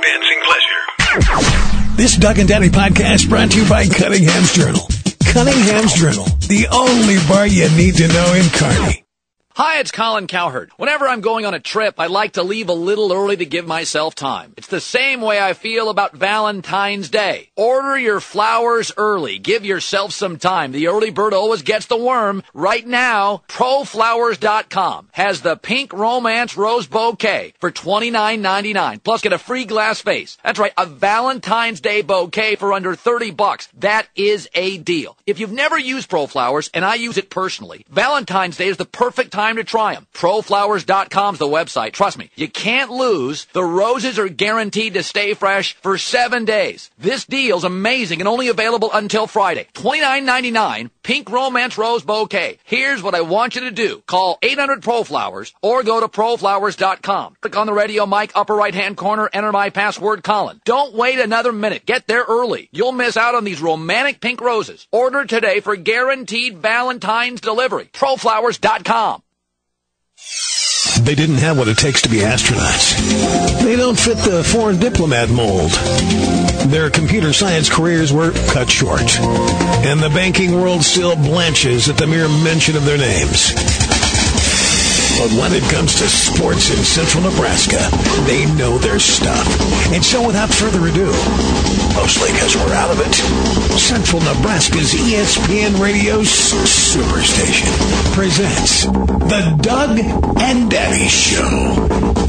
dancing pleasure. This Doug and Daddy podcast brought to you by Cunningham's Journal. Cunningham's Journal, the only bar you need to know in Kearney. Hi, it's Colin Cowherd. Whenever I'm going on a trip, I like to leave a little early to give myself time. It's the same way I feel about Valentine's Day. Order your flowers early. Give yourself some time. The early bird always gets the worm. Right now, ProFlowers.com has the pink romance rose bouquet for $29.99. Plus, get a free glass vase. That's right, a Valentine's Day bouquet for under $30. That is a deal. If you've never used ProFlowers, and I use it personally, Valentine's Day is the perfect time to try them. ProFlowers.com's the website. Trust me, you can't lose. The roses are guaranteed to stay fresh for 7 days. This deal's amazing and only available until Friday. $29.99, pink romance rose bouquet. Here's what I want you to do. Call 800-PRO-FLOWERS or go to ProFlowers.com. Click on the radio mic, upper right-hand corner, enter my password, Colin. Don't wait another minute. Get there early. You'll miss out on these romantic pink roses. Order today for guaranteed Valentine's delivery. ProFlowers.com. They didn't have what it takes to be astronauts. They don't fit the foreign diplomat mold. Their computer science careers were cut short. And the banking world still blanches at the mere mention of their names. But when it comes to sports in central Nebraska, they know their stuff. And so without further ado, mostly because we're out of it, Central Nebraska's ESPN Radio Superstation presents The Doug and Daddy Show.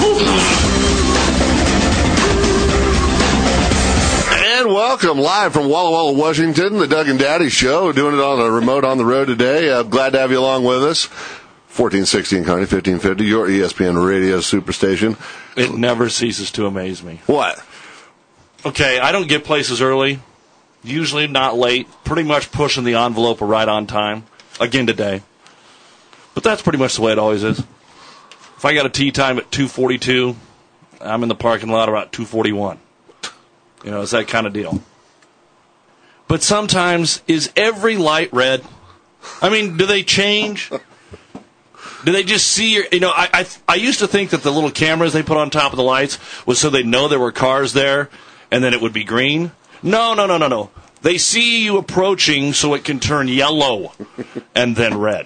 And welcome live from Walla Walla, Washington, The Doug and Daddy Show. We're doing it on a remote on the road today. Glad to have you along with us. 1416 Kearney, 1550, your ESPN Radio Superstation. It never ceases to amaze me. What? Okay, I don't get places early, usually not late, pretty much pushing the envelope right on time, again today. But that's pretty much the way it always is. If I got a tee time at 2:42, I'm in the parking lot about 2:41. You know, it's that kind of deal. But sometimes, is every light red? I mean, do they change? Do they just see your, you know, I used to think that the little cameras they put on top of the lights was so they'd know there were cars there, and then it would be green. No. They see you approaching so it can turn yellow and then red.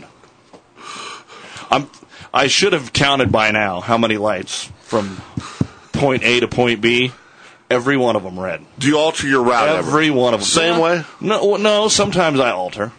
I should have counted by now how many lights from point A to point B. Every one of them red. Do you alter your route Every one of them. Same way? No, sometimes I alter.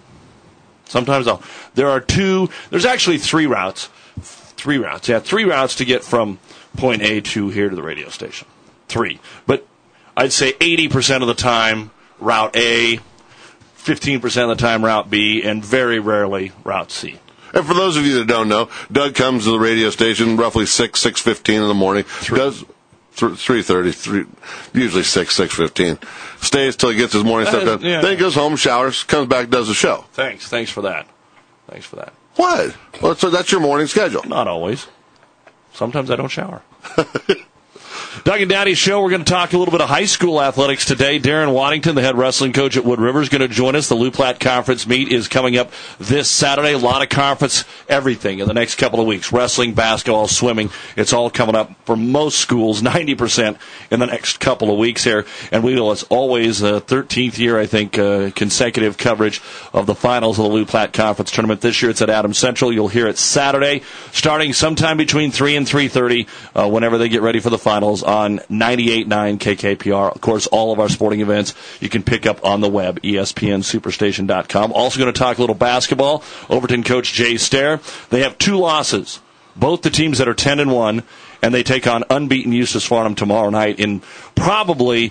There's actually three routes. Three routes to get from point A to here to the radio station. 3. But I'd say 80% of the time, route A, 15% of the time, route B, and very rarely, route C. And for those of you that don't know, Doug comes to the radio station roughly 6:15 in the morning. 3:30, usually 6:15. Stays till he gets his morning stuff done. Yeah. Then he goes home, showers, comes back, does the show. Thanks for that. What? Well, so that's your morning schedule. Not always. Sometimes I don't shower. Doug and Daddy's Show, we're going to talk a little bit of high school athletics today. Darren Waddington, the head wrestling coach at Wood River, is going to join us. The Loup Platte Conference meet is coming up this Saturday. A lot of conference, everything in the next couple of weeks. Wrestling, basketball, swimming. It's all coming up for most schools, 90% in the next couple of weeks here. And we will, as always, 13th year, I think, consecutive coverage of the finals of the Loup Platte Conference tournament. This year it's at Adams Central. You'll hear it Saturday, starting sometime between 3 and 3:30, whenever they get ready for the finals on 98.9 KKPR. Of course, all of our sporting events you can pick up on the web, ESPNSuperstation.com. Also going to talk a little basketball. Overton coach Jay Stair. They have 2 losses, both the teams that are 10-1, and they take on unbeaten Eustis Farnham tomorrow night in probably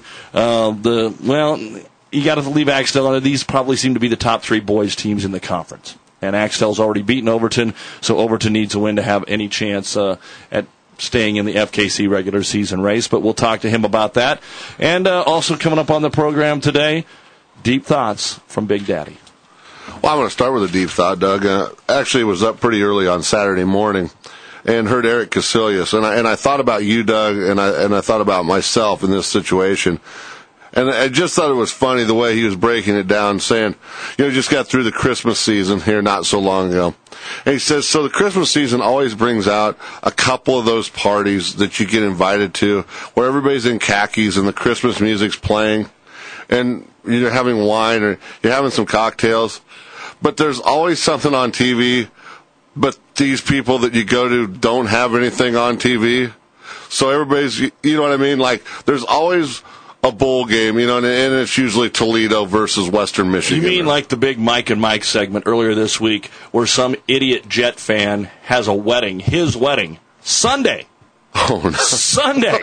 you got to leave Axtell. These probably seem to be the top 3 boys teams in the conference. And Axtell's already beaten Overton, so Overton needs a win to have any chance at staying in the FKC regular season race. But we'll talk to him about that. And also coming up on the program today, deep thoughts from Big Daddy. Well, I'm going to start with a deep thought, Doug. Actually, was up pretty early on Saturday morning and heard Eric Casilius. And I thought about you, Doug, and I thought about myself in this situation. And I just thought it was funny the way he was breaking it down, saying, just got through the Christmas season here not so long ago. And he says, so the Christmas season always brings out a couple of those parties that you get invited to where everybody's in khakis and the Christmas music's playing and you're having wine or you're having some cocktails. But there's always something on TV, but these people that you go to don't have anything on TV. So everybody's, you know what I mean? Like, there's always a bowl game, and it's usually Toledo versus Western Michigan. You mean like the big Mike and Mike segment earlier this week where some idiot Jet fan has a wedding, his wedding, Sunday. Oh, no. Sunday.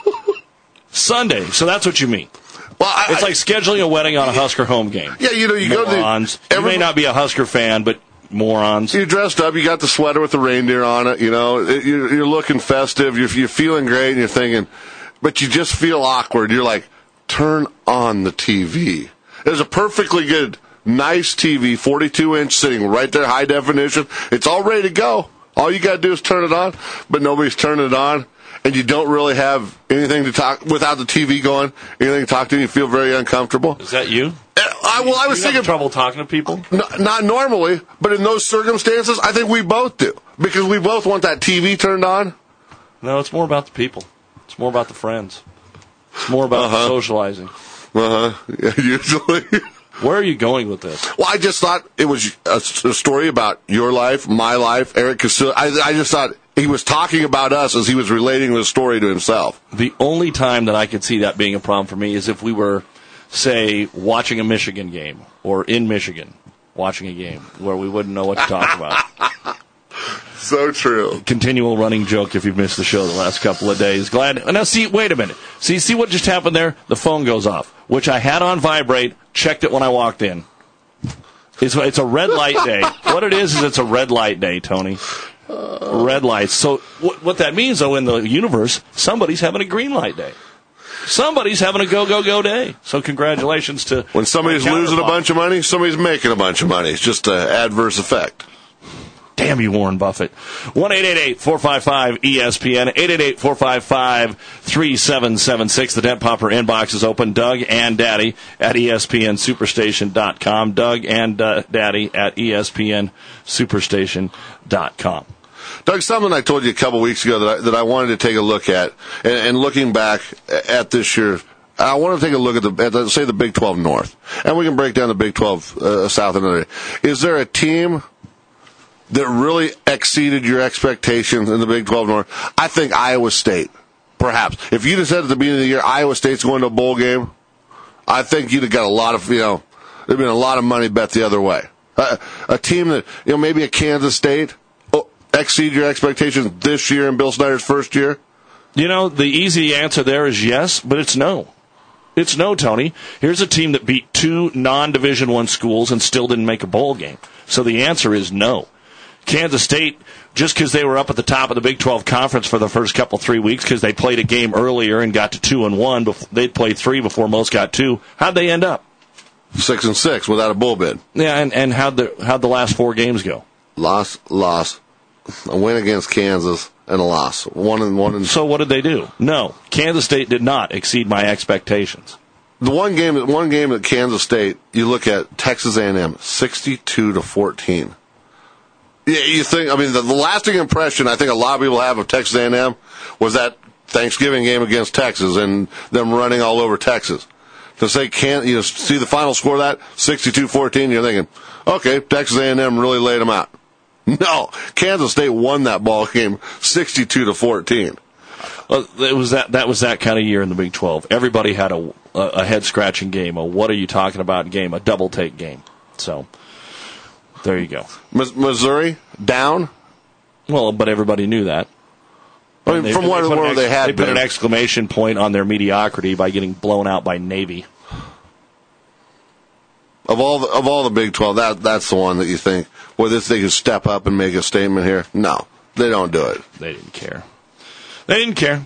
Sunday. So that's what you mean. Well, it's like scheduling a wedding on a Husker home game. Yeah, you morons. go to... You may not be a Husker fan, but morons. You're dressed up, you got the sweater with the reindeer on it, you're looking festive, you're feeling great, and you're thinking... But you just feel awkward. You're like, turn on the TV. There's a perfectly good, nice TV, 42-inch, sitting right there, high definition. It's all ready to go. All you got to do is turn it on, but nobody's turning it on, and you don't really have anything to talk without the TV going, anything to talk to, and you feel very uncomfortable. Is that you? I was you thinking... have trouble talking to people? Not normally, but in those circumstances, I think we both do. Because we both want that TV turned on. No, it's more about the people. It's more about the friends. It's more about socializing. Yeah, usually. Where are you going with this? Well, I just thought it was a story about your life, my life, Eric Casillas. I just thought he was talking about us as he was relating the story to himself. The only time that I could see that being a problem for me is if we were, say, watching a Michigan game or in Michigan watching a game where we wouldn't know what to talk about. So true. Continual running joke if you've missed the show the last couple of days. Glad. Now, wait a minute. See what just happened there? The phone goes off, which I had on vibrate, checked it when I walked in. It's a red light day. What it is it's a red light day, Tony. Red lights. So what that means, though, in the universe, somebody's having a green light day. Somebody's having a go day. So congratulations to... When somebody's losing a bunch of money, somebody's making a bunch of money. It's just an adverse effect. Damn you, Warren Buffett. 1-888-455-ESPN, 888-455-3776. The Dent Popper inbox is open. Doug and Daddy at ESPNSuperstation.com. Doug and Daddy at ESPNSuperstation.com. Doug, something I told you a couple weeks ago that I wanted to take a look at, and looking back at this year, I want to take a look at say the Big 12 North, and we can break down the Big 12 South another day. Is there a team that really exceeded your expectations in the Big 12 North? I think Iowa State, perhaps. If you'd have said at the beginning of the year Iowa State's going to a bowl game, I think you'd have got a lot of, there'd been a lot of money bet the other way. A team that, maybe a Kansas State exceed your expectations this year in Bill Snyder's first year? The easy answer there is yes, but it's no. It's no, Tony. Here's a team that beat 2 non-Division I schools and still didn't make a bowl game. So the answer is no. Kansas State, just because they were up at the top of the Big 12 Conference for the first 3 weeks because they played a game earlier and got to 2-1, they'd played 3 before most got 2. How'd they end up? 6-6 without a bowl bid. Yeah, and how'd the last 4 games go? Loss, a win against Kansas, and a loss. 1-1. So what did they do? No, Kansas State did not exceed my expectations. The one game at Kansas State, you look at Texas A&M, 62-14. You think, the lasting impression I think a lot of people have of Texas A&M was that Thanksgiving game against Texas and them running all over Texas. To say see the final score of that 62-14, you're thinking, okay, Texas A&M really laid them out. No, Kansas State won that ball game 62-14. It was that was that kind of year in the Big 12. Everybody had a head scratching game, a what are you talking about game, a double take game. So there you go. Missouri down. Well, but everybody knew that. From where they had, they put an exclamation point on their mediocrity by getting blown out by Navy. Of all the Big 12, that's the one that you think, well, this they could step up and make a statement here. No, they don't do it. They didn't care. They didn't care.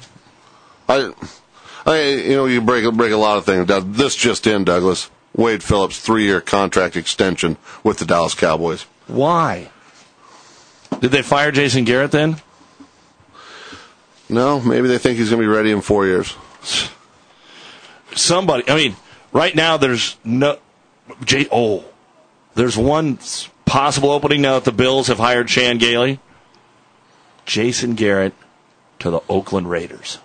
You break a lot of things. This just in, Douglas. Wade Phillips 3-year contract extension with the Dallas Cowboys. Why? Did they fire Jason Garrett then? No, maybe they think he's going to be ready in 4 years. somebody. I mean, right now there's no. There's one possible opening now that the Bills have hired Chan Gailey. Jason Garrett to the Oakland Raiders.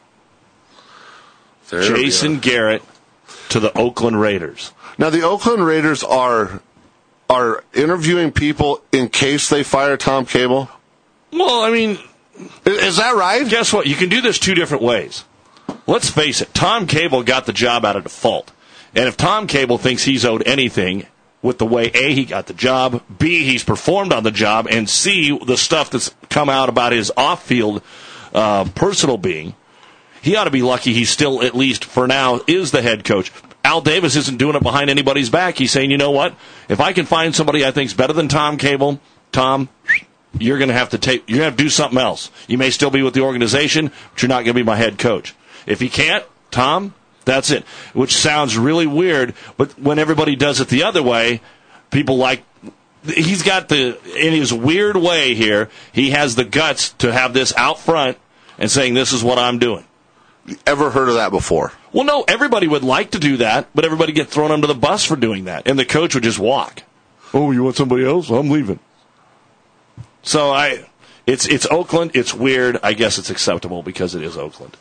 Jason Garrett to the Oakland Raiders. Now, the Oakland Raiders are interviewing people in case they fire Tom Cable? Well, I mean... Is that right? Guess what? You can do this two different ways. Let's face it. Tom Cable got the job out of default. And if Tom Cable thinks he's owed anything with the way, A, he got the job, B, he's performed on the job, and C, the stuff that's come out about his off-field personal being, he ought to be lucky he still, at least for now, is the head coach. Al Davis isn't doing it behind anybody's back. He's saying, you know what? If I can find somebody I think's better than Tom Cable, Tom, you're going to have to do something else. You may still be with the organization, but you're not going to be my head coach. If he can't, Tom, that's it. Which sounds really weird, but when everybody does it the other way, people like, he's got in his weird way here, he has the guts to have this out front and saying, this is what I'm doing. Ever heard of that before? Well, no, everybody would like to do that, but everybody get thrown under the bus for doing that, and the coach would just walk. Oh, you want somebody else? I'm leaving. So it's Oakland. It's weird. I guess it's acceptable because it is Oakland.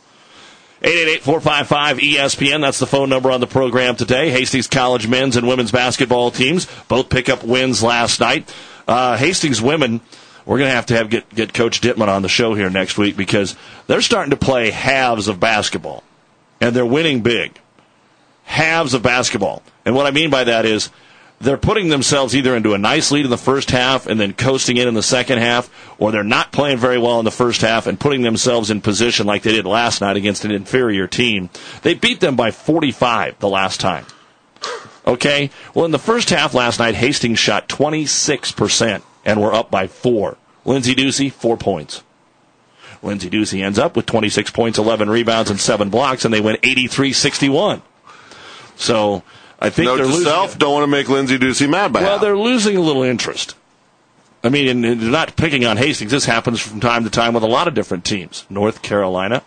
888-455-ESPN. That's the phone number on the program today. Hastings College men's and women's basketball teams both pick up wins last night. Hastings women, we're going to have get Coach Dittman on the show here next week because they're starting to play halves of basketball, and they're winning big. Halves of basketball. And what I mean by that is they're putting themselves either into a nice lead in the first half and then coasting in the second half, or they're not playing very well in the first half and putting themselves in position like they did last night against an inferior team. They beat them by 45 the last time. Okay? Well, in the first half last night, Hastings shot 26% and were up by 4. Lindsey Ducey, 4 points. Lindsey Ducey ends up with 26 points, 11 rebounds, and 7 blocks, and they win 83-61. So I think they're losing. Don't want to make Lindsey Ducey mad by Well, they're losing a little interest. I mean, and they're not picking on Hastings. This happens from time to time with a lot of different teams. North Carolina.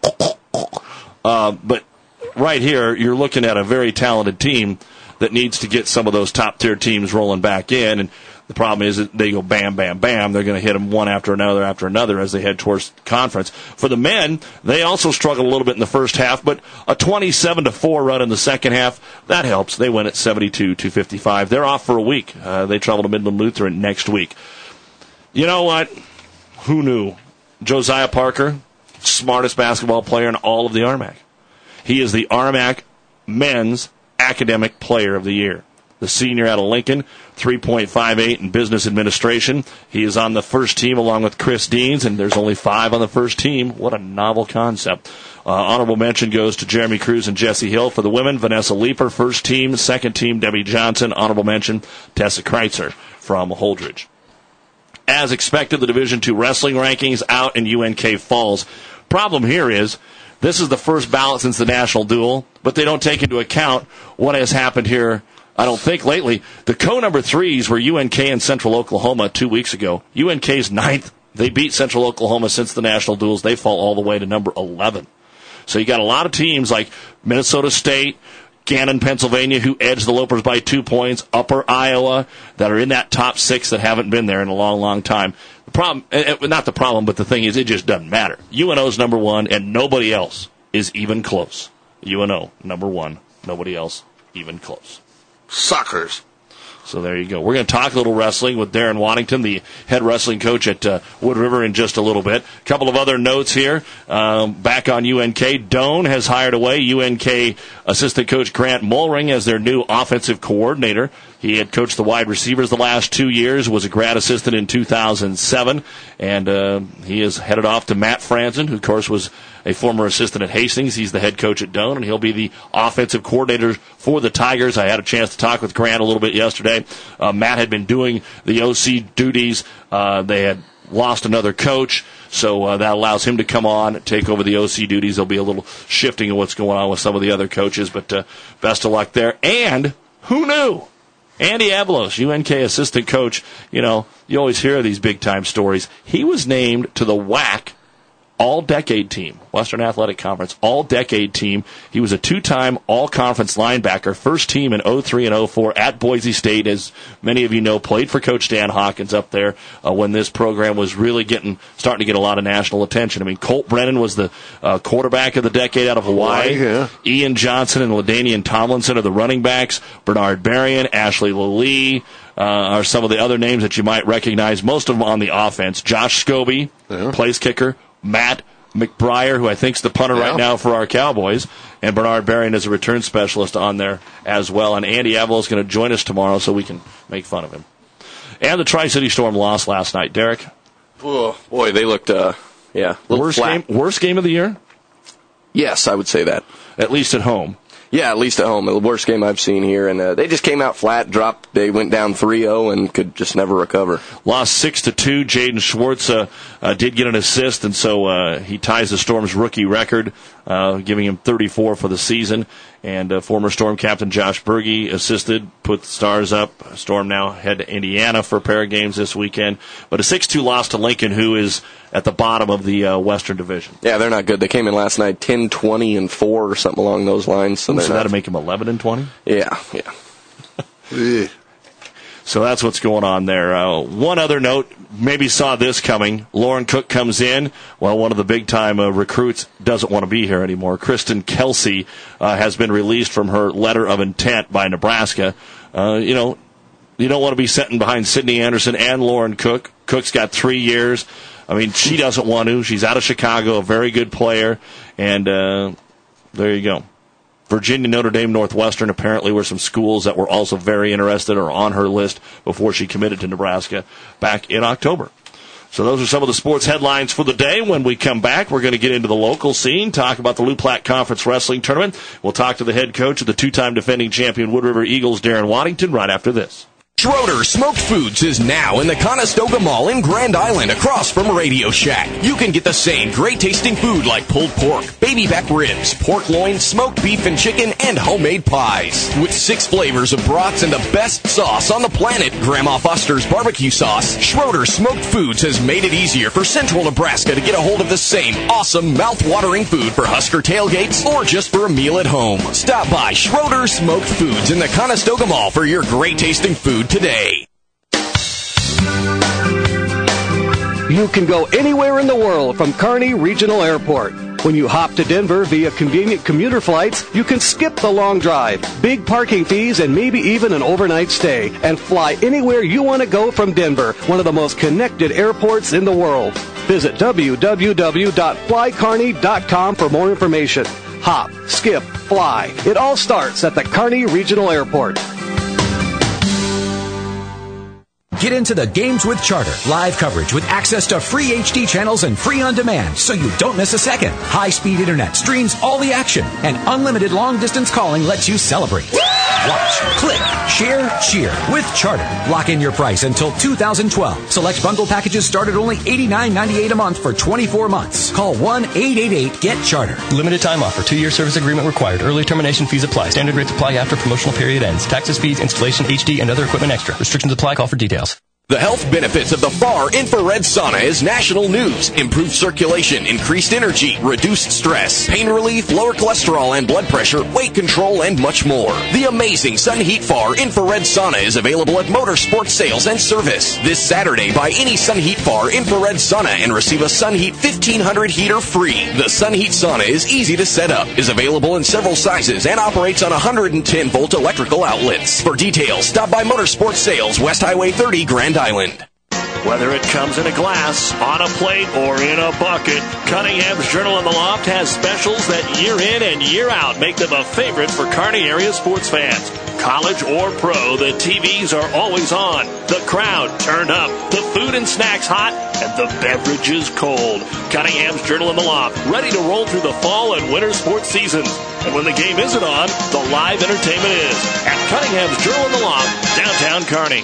But right here, you're looking at a very talented team that needs to get some of those top-tier teams rolling back in. And the problem is that they go bam, bam, bam. They're going to hit them one after another as they head towards conference. For the men, they also struggled a little bit in the first half, but a 27-4 run in the second half, that helps. They win at 72-55. They're off for a week. They travel to Midland Lutheran next week. You know what? Who knew? Josiah Parker, smartest basketball player in all of the RMAC. He is the RMAC Men's Academic Player of the Year. The senior out of Lincoln, 3.58 in business administration. He is on the first team along with Chris Deans, and there's only 5 on the first team. What a novel concept. Honorable mention goes to Jeremy Cruz and Jesse Hill. For the women, Vanessa Leeper, first team. Second team, Debbie Johnson. Honorable mention, Tessa Kreitzer from Holdridge. As expected, the Division II wrestling rankings out in UNK Falls. Problem here is, this is the first ballot since the national duel, but they don't take into account what has happened here, I don't think, lately. The co-number 3s were UNK and Central Oklahoma 2 weeks ago. UNK's 9th. They beat Central Oklahoma since the national duels. They fall all the way to number 11. So you got a lot of teams like Minnesota State, Gannon, Pennsylvania, who edged the Lopers by 2 points, Upper Iowa, that are in that top 6 that haven't been there in a long, long time. The problem, not the problem, but the thing is, it just doesn't matter. UNO's number 1, and nobody else is even close. UNO, number 1, nobody else even close. Suckers. So there you go. We're going to talk a little wrestling with Darren Waddington, the head wrestling coach at Wood River, in just a little bit. A couple of other notes here. Back on UNK, Doane has hired away UNK assistant coach Grant Mulring as their new offensive coordinator. He had coached the wide receivers the last 2 years, was a grad assistant in 2007, and he is headed off to Matt Franzen, who, of course, was a former assistant at Hastings. He's the head coach at Doane, and he'll be the offensive coordinator for the Tigers. I had a chance to talk with Grant a little bit yesterday. Matt had been doing the OC duties. They had lost another coach, so that allows him to come on, take over the OC duties. There'll be a little shifting of what's going on with some of the other coaches, but best of luck there. And who knew? Andy Avalos, UNK assistant coach. You know, you always hear these big-time stories. He was named to the WAC all-decade team, Western Athletic Conference, all-decade team. He was a two-time all-conference linebacker, first team in 03 and 04 at Boise State, as many of you know, played for Coach Dan Hawkins up there when this program was really starting to get a lot of national attention. I mean, Colt Brennan was the quarterback of the decade out of Hawaii. Yeah. Ian Johnson and LaDainian Tomlinson are the running backs. Bernard Berrien, Ashley Lee are some of the other names that you might recognize, most of them on the offense. Josh Scobie, place kicker. Matt McBriar, who I think is the punter right now for our Cowboys, and Bernard Berrien is a return specialist on there as well. And Andy Avila is going to join us tomorrow so we can make fun of him. And the Tri-City Storm lost last night. Derek? Oh, boy, they looked, worst game of the year? Yes, I would say that. At least at home. Yeah, at least at home. The worst game I've seen here. And they just came out flat, dropped. They went down 3-0 and could just never recover. Lost 6-2. Jaden Schwartz did get an assist, and so he ties the Storm's rookie record, giving him 34 for the season. And former Storm captain Josh Berge assisted, put the Stars up. Storm now head to Indiana for a pair of games this weekend. But a 6-2 loss to Lincoln, who is at the bottom of the Western Division. Yeah, they're not good. They came in last night 10-20-4 or something along those lines. So that'll make them 11-20? Yeah. So that's what's going on there. One other note, maybe saw this coming. Lauren Cook comes in. Well, one of the big-time recruits doesn't want to be here anymore. Kristen Kelsey has been released from her letter of intent by Nebraska. You don't want to be sitting behind Sydney Anderson and Lauren Cook. Cook's got 3 years. I mean, she doesn't want to. She's out of Chicago, a very good player. And there you go. Virginia, Notre Dame, Northwestern apparently were some schools that were also very interested or on her list before she committed to Nebraska back in October. So those are some of the sports headlines for the day. When we come back, we're going to get into the local scene, talk about the Loup Platte Conference Wrestling Tournament. We'll talk to the head coach of the two-time defending champion Wood River Eagles, Darren Waddington, right after this. Schroeder Smoked Foods is now in the Conestoga Mall in Grand Island across from Radio Shack. You can get the same great tasting food like pulled pork, baby back ribs, pork loin, smoked beef and chicken, and homemade pies. With 6 flavors of broths and the best sauce on the planet, Grandma Foster's barbecue sauce, Schroeder Smoked Foods has made it easier for Central Nebraska to get a hold of the same awesome mouth-watering food for Husker tailgates or just for a meal at home. Stop by Schroeder Smoked Foods in the Conestoga Mall for your great tasting food today. You can go anywhere in the world from Kearney Regional Airport. When you hop to Denver via convenient commuter flights, you can skip the long drive, big parking fees, and maybe even an overnight stay, and fly anywhere you want to go from Denver, one of the most connected airports in the world. Visit www.flykearney.com for more information. Hop, skip, fly. It all starts at the Kearney Regional Airport. Get into the games with Charter. Live coverage with access to free HD channels and free on demand so you don't miss a second. High-speed internet streams all the action, and unlimited long-distance calling lets you celebrate. Watch, click, share, cheer with Charter. Lock in your price until 2012. Select bundle packages start at only $89.98 a month for 24 months. Call 1-888-GET-CHARTER. Limited time offer. 2-year service agreement required. Early termination fees apply. Standard rates apply after promotional period ends. Taxes, fees, installation, HD, and other equipment extra. Restrictions apply. Call for details. The health benefits of the FAR Infrared Sauna is national news. Improved circulation, increased energy, reduced stress, pain relief, lower cholesterol and blood pressure, weight control, and much more. The amazing Sun Heat FAR Infrared Sauna is available at Motorsports Sales and Service. This Saturday, buy any Sun Heat FAR Infrared Sauna and receive a Sun Heat 1500 heater free. The Sun Heat Sauna is easy to set up, is available in several sizes, and operates on 110-volt electrical outlets. For details, stop by Motorsports Sales, West Highway 30, Grand Island. Whether it comes in a glass, on a plate, or in a bucket, Cunningham's Journal in the Loft has specials that year in and year out make them a favorite for Kearney area sports fans. College or pro, the TVs are always on, the crowd turned up, the food and snacks hot, and the beverages cold. Cunningham's Journal in the Loft, ready to roll through the fall and winter sports seasons. And when the game isn't on, the live entertainment is at Cunningham's Journal in the Loft, downtown Kearney.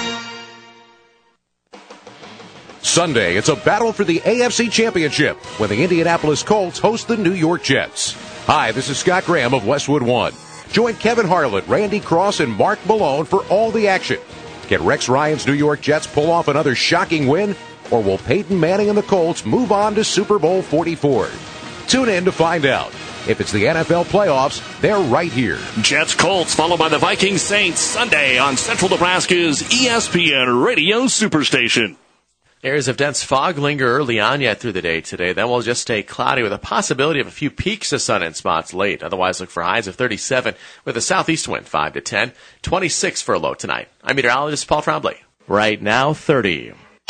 Sunday, it's a battle for the AFC Championship when the Indianapolis Colts host the New York Jets. Hi, this is Scott Graham of Westwood One. Join Kevin Harlan, Randy Cross, and Mark Malone for all the action. Can Rex Ryan's New York Jets pull off another shocking win? Or will Peyton Manning and the Colts move on to Super Bowl 44? Tune in to find out. If it's the NFL playoffs, they're right here. Jets Colts, followed by the Vikings Saints, Sunday on Central Nebraska's ESPN Radio Superstation. Areas of dense fog linger early on yet through the day today. Then we'll just stay cloudy with a possibility of a few peaks of sun in spots late. Otherwise, look for highs of 37 with a southeast wind 5 to 10, 26 for a low tonight. I'm meteorologist Paul Trombley. Right now, 30.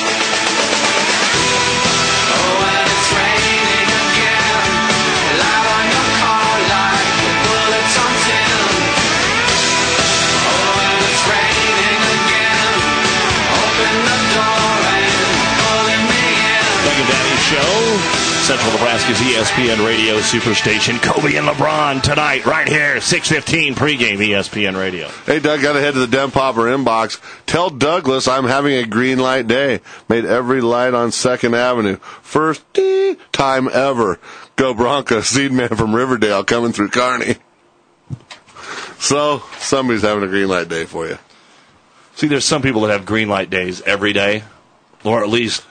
Central Nebraska's ESPN Radio Superstation. Kobe and LeBron tonight, right here, 6:15 pregame ESPN Radio. Hey, Doug, got to head to the Den Popper inbox. Tell Douglas I'm having a green light day. Made every light on 2nd Avenue. First time ever. Go Broncos. Seedman from Riverdale coming through Kearney. So, somebody's having a green light day for you. See, there's some people that have green light days every day, or at least,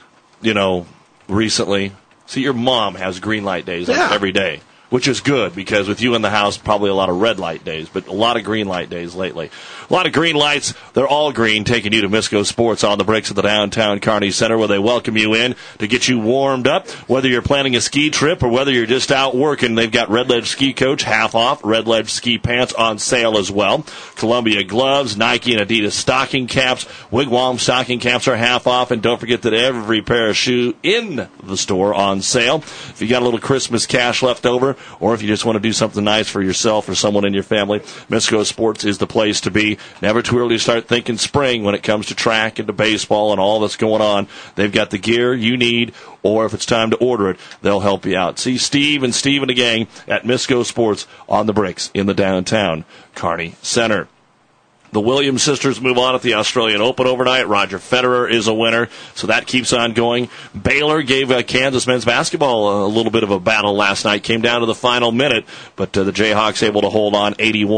recently. See, your mom has green light days every day, which is good because with you in the house, probably a lot of red light days, but a lot of green light days lately. A lot of green lights. They're all green, taking you to Misco Sports on the bricks at the downtown Kearney Center, where they welcome you in to get you warmed up. Whether you're planning a ski trip or whether you're just out working, they've got Red Ledge Ski Coach half off, Red Ledge ski pants on sale as well. Columbia gloves, Nike and Adidas stocking caps, Wigwam stocking caps are half off, and don't forget that every pair of shoes in the store on sale. If you got a little Christmas cash left over, or if you just want to do something nice for yourself or someone in your family, Misco Sports is the place to be. Never too early to start thinking spring when it comes to track and to baseball and all that's going on. They've got the gear you need, or if it's time to order it, they'll help you out. See Steve and the gang at Misco Sports on the bricks in the downtown Kearney Center. The Williams sisters move on at the Australian Open overnight. Roger Federer is a winner, so that keeps on going. Baylor gave Kansas men's basketball a little bit of a battle last night. Came down to the final minute, but the Jayhawks able to hold on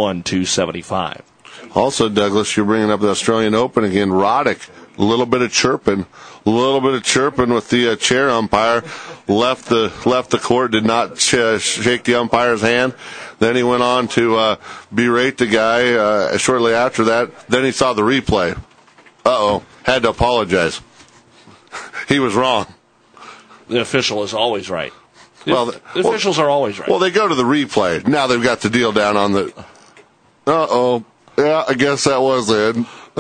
81-75. Also, Douglas, you're bringing up the Australian Open again. Roddick, a little bit of chirping with the chair umpire. Left the court, did not shake the umpire's hand. Then he went on to berate the guy shortly after that. Then he saw the replay. Had to apologize. He was wrong. The official is always right. The officials are always right. Well, they go to the replay. Now they've got the deal down on the... Yeah, I guess that was it.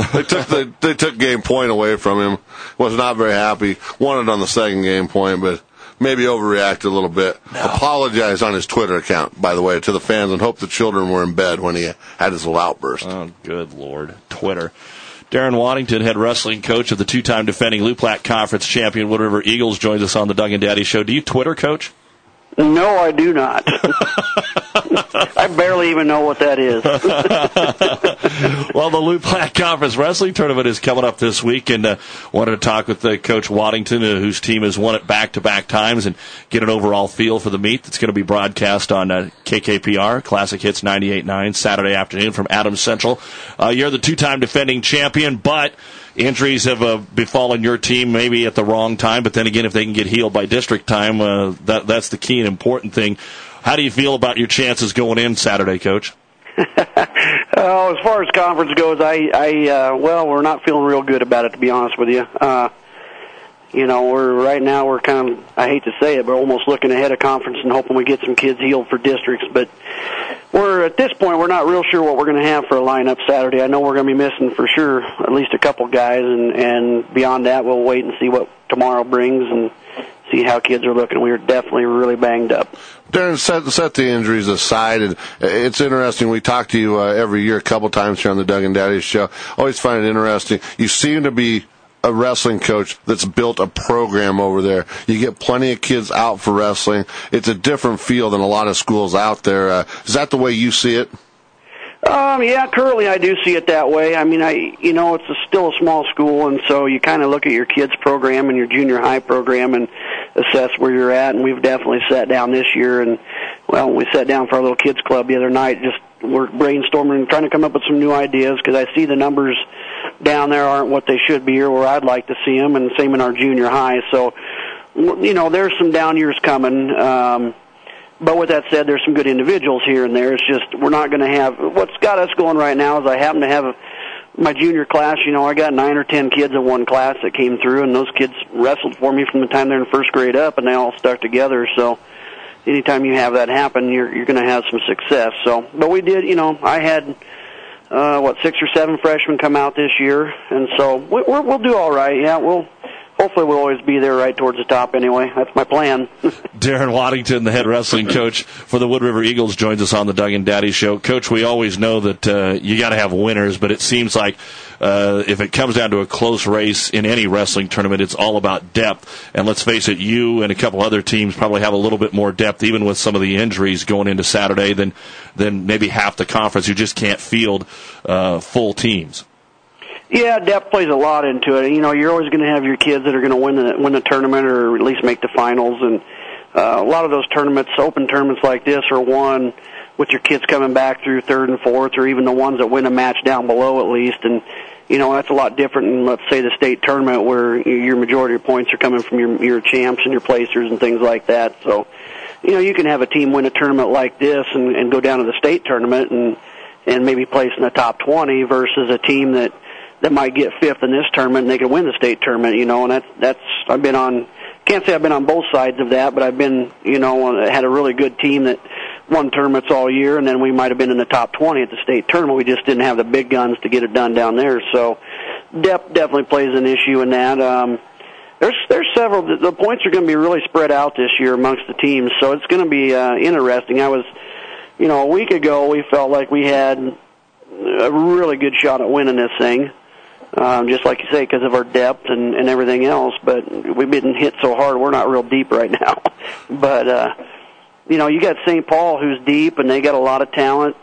They took game point away from him. Was not very happy. Wanted on the second game point, but maybe overreacted a little bit. No. Apologized on his Twitter account, by the way, to the fans, and hope the children were in bed when he had his little outburst. Oh, good Lord. Twitter. Darren Waddington, head wrestling coach of the two-time defending Loup Platte Conference champion Wood River Eagles, joins us on the Doug and Daddy Show. Do you Twitter, Coach? No, I do not. I barely even know what that is. Well, the Loup Platte Conference Wrestling Tournament is coming up this week, and wanted to talk with Coach Waddington, whose team has won it back-to-back times, and get an overall feel for the meet that's going to be broadcast on KKPR, Classic Hits 98.9, Saturday afternoon from Adams Central. You're the two-time defending champion, but injuries have befallen your team maybe at the wrong time, but then again, if they can get healed by district time, that's the key and important thing. How do you feel about your chances going in Saturday, Coach? As far as conference goes, we're not feeling real good about it, to be honest with you. We're kind of, I hate to say it, but almost looking ahead of conference and hoping we get some kids healed for districts. But at this point, we're not real sure what we're going to have for a lineup Saturday. I know we're going to be missing for sure at least a couple guys, and beyond that, we'll wait and see what tomorrow brings and see how kids are looking. We're definitely really banged up. Darren, set the injuries aside, and it's interesting. We talk to you every year a couple times here on the Doug and Daddy Show. Always find it interesting. You seem to be a wrestling coach that's built a program over there. You get plenty of kids out for wrestling. It's a different feel than a lot of schools out there. Is that the way you see it? Yeah, currently I do see it that way. I mean, it's still a small school, and so you kind of look at your kids' program and your junior high program and assess where you're at, and we've definitely sat down this year, and, we sat down for our little kids club the other night, we're brainstorming and trying to come up with some new ideas, because I see the numbers down there aren't what they should be or where I'd like to see them, and same in our junior high. So, there's some down years coming. But with that said, there's some good individuals here and there. It's just we're not going to have – what's got us going right now is I happen to have my junior class. I got 9 or 10 kids in one class that came through, and those kids wrestled for me from the time they're in first grade up, and they all stuck together. So anytime you have that happen, you're going to have some success. So, but we did, I had, 6 or 7 freshmen come out this year, and so we'll do all right. Yeah, hopefully we'll always be there right towards the top anyway. That's my plan. Darren Waddington, the head wrestling coach for the Wood River Eagles, joins us on the Doug and Daddy Show. Coach, we always know that you got to have winners, but it seems like if it comes down to a close race in any wrestling tournament, it's all about depth. And let's face it, you and a couple other teams probably have a little bit more depth, even with some of the injuries going into Saturday, than maybe half the conference who just can't field full teams. Yeah, depth plays a lot into it. You're always going to have your kids that are going to win the tournament or at least make the finals. And a lot of those tournaments, open tournaments like this, are won with your kids coming back through third and fourth, or even the ones that win a match down below at least. And that's a lot different than, let's say, the state tournament where your majority of points are coming from your champs and your placers and things like that. So, you can have a team win a tournament like this and go down to the state tournament and maybe place in the top 20 versus a team that might get 5th in this tournament and they can win the state tournament, and that's I've been on, can't say I've been on both sides of that, but I've been, had a really good team that won tournaments all year, and then we might have been in the top 20 at the state tournament. We just didn't have the big guns to get it done down there. So depth definitely plays an issue in that. There's several, the points are going to be really spread out this year amongst the teams, so it's going to be interesting. I was, a week ago we felt like we had a really good shot at winning this thing. Just like you say, because of our depth and everything else. But we've been hit so hard, we're not real deep right now. But, you got St. Paul, who's deep, and they got a lot of talent.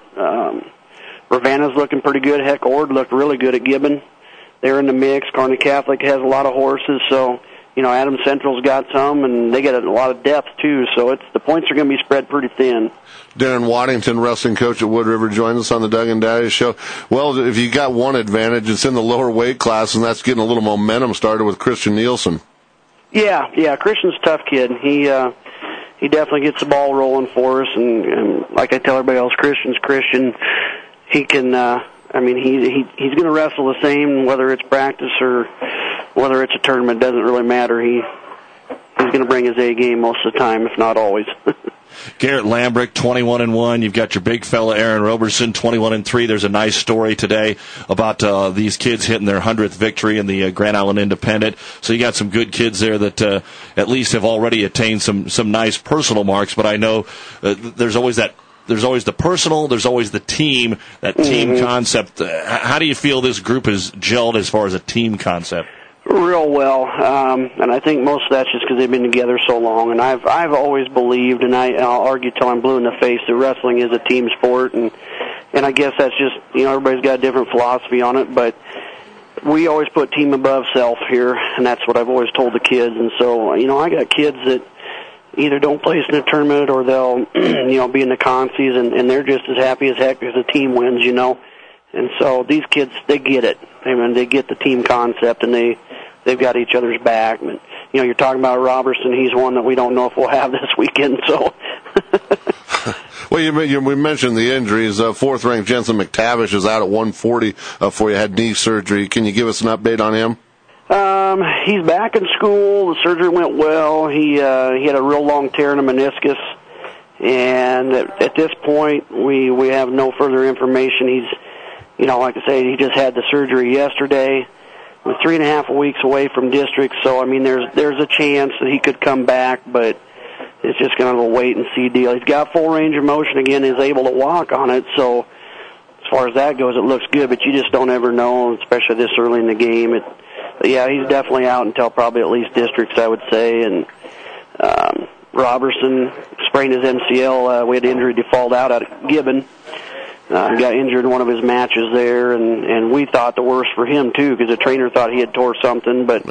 Ravenna's looking pretty good. Heck, Ord looked really good at Gibbon. They're in the mix. Kearney Catholic has a lot of horses. So, Adams Central's got some, and they got a lot of depth, too. So the points are going to be spread pretty thin. Darren Waddington, wrestling coach at Wood River, joins us on the Doug and Daddy Show. Well, if you got one advantage, it's in the lower weight class, and that's getting a little momentum started with Christian Nielsen. Yeah, Christian's a tough kid. He definitely gets the ball rolling for us, and like I tell everybody else, Christian's Christian. He can, he's going to wrestle the same, whether it's practice or whether it's a tournament, doesn't really matter. He's going to bring his A game most of the time, if not always. Garrett Lambrick, 21-1. You've got your big fella Aaron Roberson, 21-3. There's a nice story today about these kids hitting their 100th victory in the Grand Island Independent. So you got some good kids there that at least have already attained some nice personal marks. But I know there's always the personal, there's always the team, that team concept. How do you feel this group has gelled as far as a team concept? Real well, and I think most of that's just because they've been together so long. And I've always believed, and I'll argue till I'm blue in the face, that wrestling is a team sport, and I guess that's just, everybody's got a different philosophy on it, but we always put team above self here, and that's what I've always told the kids. And so, I got kids that either don't place in a tournament or they'll, be in the consies, and they're just as happy as heck because the team wins, And so these kids, they get it. They get the team concept, and they've got each other's back. And, you're talking about Robertson. He's one that we don't know if we'll have this weekend. So, well, we mentioned the injuries. 4th-ranked Jensen McTavish is out at 140 for you had knee surgery. Can you give us an update on him? He's back in school. The surgery went well. He had a real long tear in the meniscus. And at this point, we have no further information. He's, like I say, he just had the surgery yesterday. We're 3.5 weeks away from district, so there's a chance that he could come back, but it's just kind of a wait and see deal. He's got full range of motion again, is able to walk on it, so as far as that goes, it looks good, but you just don't ever know, especially this early in the game. But yeah, he's definitely out until probably at least districts, I would say. And Robertson sprained his MCL. We had injury default out at Gibbon. Got injured in one of his matches there, and we thought the worst for him, too, because the trainer thought he had tore something, but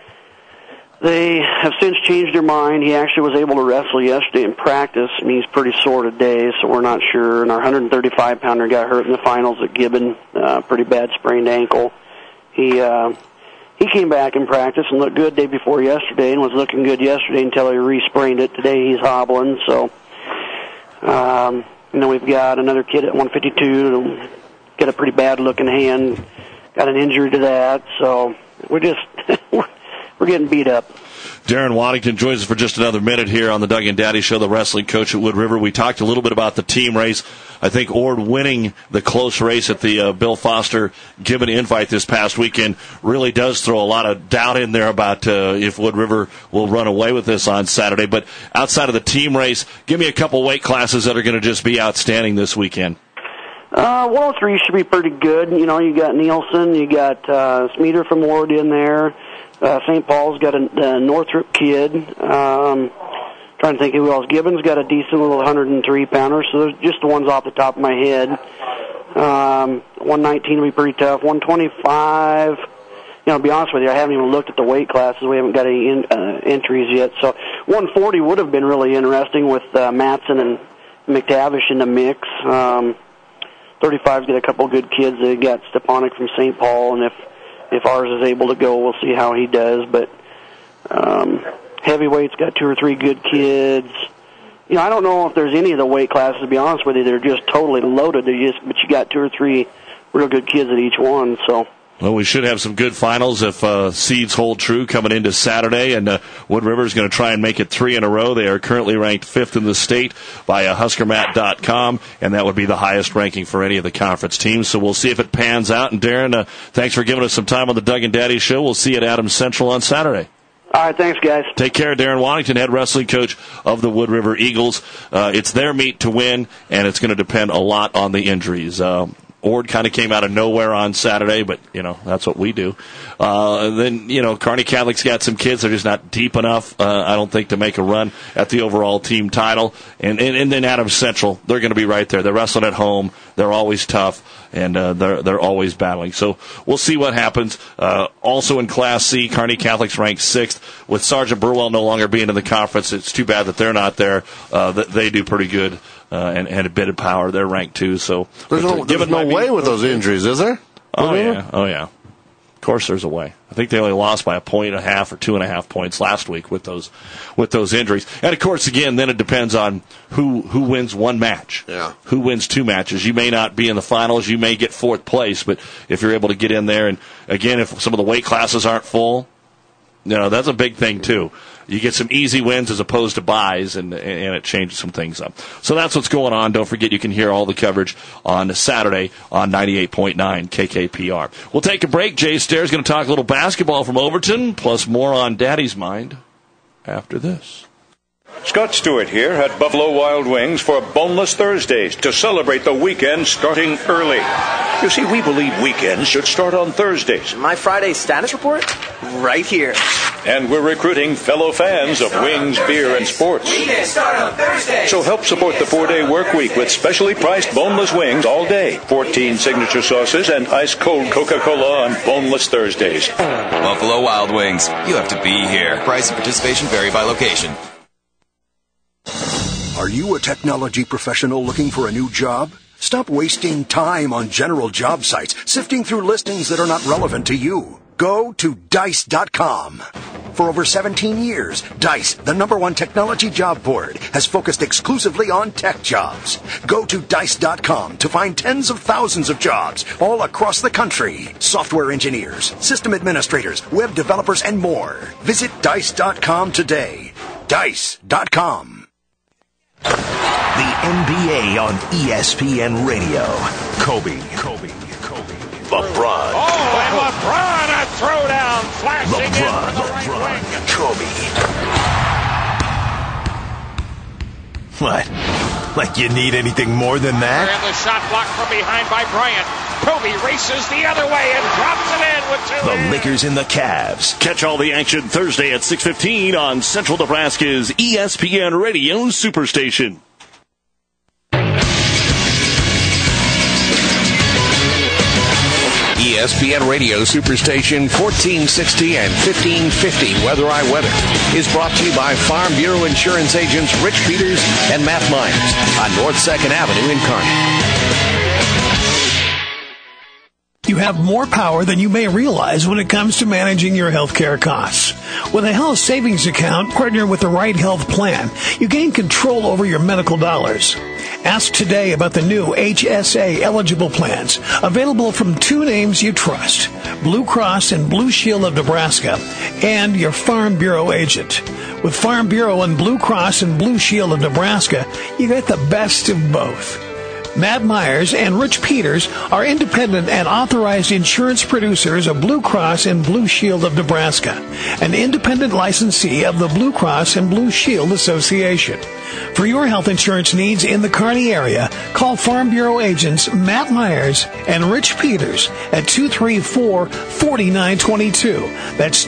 they have since changed their mind. He actually was able to wrestle yesterday in practice, and he's pretty sore today, so we're not sure. And our 135-pounder got hurt in the finals at Gibbon, pretty bad sprained ankle. He came back in practice and looked good day before yesterday and was looking good yesterday until he re-sprained it. Today he's hobbling. So, and then we've got another kid at 152, got a pretty bad-looking hand, got an injury to that. So we're just we're getting beat up. Darren Waddington joins us for just another minute here on the Doug and Daddy Show, the wrestling coach at Wood River. We talked a little bit about the team race. I think Ord winning the close race at the Bill Foster Gibbon Invite this past weekend really does throw a lot of doubt in there about if Wood River will run away with this on Saturday. But outside of the team race, give me a couple weight classes that are going to just be outstanding this weekend. 103 should be pretty good. You know, you got Nielsen, you got Smeater from Ward in there. St. Paul's got a Northrop kid. Trying to think who else. Gibbon's got a decent little 103-pounder, so those are just the ones off the top of my head. 119 will be pretty tough. 125, to be honest with you, I haven't even looked at the weight classes. We haven't got any entries yet. So 140 would have been really interesting with Matson and McTavish in the mix. 35's got a couple good kids. They got Stepanek from St. Paul, and if ours is able to go, we'll see how he does. But heavyweight's got 2 or 3 good kids. I don't know if there's any of the weight classes, to be honest with you, they're just totally loaded. But you got 2 or 3 real good kids at each one. So. Well, we should have some good finals if seeds hold true coming into Saturday, and Wood River is going to try and make it 3 in a row. They are currently ranked 5th in the state by HuskerMat.com, and that would be the highest ranking for any of the conference teams. So we'll see if it pans out. And Darren, thanks for giving us some time on the Doug and Daddy Show. We'll see you at Adams Central on Saturday. All right, thanks, guys. Take care. Darren Waddington, head wrestling coach of the Wood River Eagles. It's their meet to win, and it's going to depend a lot on the injuries. Ord kind of came out of nowhere on Saturday, but, that's what we do. Then, Kearney Catholic's got some kids. They're just not deep enough, I don't think, to make a run at the overall team title. And then Adams Central, they're going to be right there. They're wrestling at home. They're always tough, and they're always battling. So we'll see what happens. Also in Class C, Kearney Catholic's ranked 6th. With Sergeant Burwell no longer being in the conference, it's too bad that they're not there. They do pretty good. And a bit of power. They're ranked 2, so there's no way with those injuries, is there? Oh yeah. Of course, there's a way. I think they only lost by 1.5 points or 2.5 points last week with those injuries. And of course, again, then it depends on who wins one match. Yeah. Who wins 2 matches? You may not be in the finals. You may get 4th place, but if you're able to get in there, and again, if some of the weight classes aren't full, that's a big thing too. You get some easy wins as opposed to buys, and it changes some things up. So that's what's going on. Don't forget you can hear all the coverage on Saturday on 98.9 KKPR. We'll take a break. Jay Stair's going to talk a little basketball from Overton, plus more on Daddy's mind after this. Scott Stewart here at Buffalo Wild Wings for Boneless Thursdays to celebrate the weekend starting early. You see, we believe weekends should start on Thursdays. My Friday status report? Right here. And we're recruiting fellow fans of wings, beer, and sports. Weekends start on Thursdays. So help support the 4-day work week with specially priced boneless wings all day. 14 signature sauces and ice-cold Coca-Cola on Boneless Thursdays. Buffalo Wild Wings. You have to be here. Price and participation vary by location. Are you a technology professional looking for a new job? Stop wasting time on general job sites, sifting through listings that are not relevant to you. Go to Dice.com. For over 17 years, Dice, the #1 technology job board, has focused exclusively on tech jobs. Go to Dice.com to find tens of thousands of jobs all across the country. Software engineers, system administrators, web developers, and more. Visit Dice.com today. Dice.com. The NBA on ESPN Radio. Kobe. LeBron. Oh, and LeBron, a throwdown, flashing in from the right wing. Kobe. What? Like you need anything more than that? And the shot blocked from behind by Bryant. Kobe races the other way and drops it in with 2 The Lakers and the Cavs. Catch all the action Thursday at 6:15 on Central Nebraska's ESPN Radio Superstation. ESPN Radio Superstation 1460 and 1550 Weather I Weather is brought to you by Farm Bureau Insurance agents Rich Peters and Matt Myers on North 2nd Avenue in Kearney. You have more power than you may realize when it comes to managing your healthcare costs. With a health savings account partnered with the right health plan, you gain control over your medical dollars. Ask today about the new HSA eligible plans, available from two names you trust, Blue Cross and Blue Shield of Nebraska, and your Farm Bureau agent. With Farm Bureau and Blue Cross and Blue Shield of Nebraska, you get the best of both. Matt Myers and Rich Peters are independent and authorized insurance producers of Blue Cross and Blue Shield of Nebraska, an independent licensee of the Blue Cross and Blue Shield Association. For your health insurance needs in the Kearney area, call Farm Bureau agents Matt Myers and Rich Peters at 234-4922. That's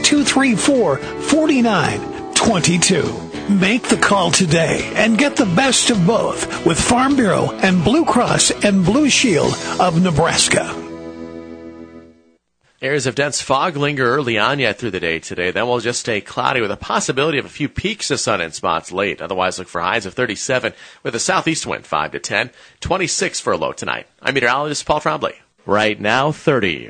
234-4922. Make the call today and get the best of both with Farm Bureau and Blue Cross and Blue Shield of Nebraska. Areas of dense fog linger early on yet through the day today. Then we'll just stay cloudy with a possibility of a few peaks of sun in spots late. Otherwise, look for highs of 37 with a southeast wind 5 to 10, 26 for a low tonight. I'm meteorologist Paul Trombley. Right now, 30.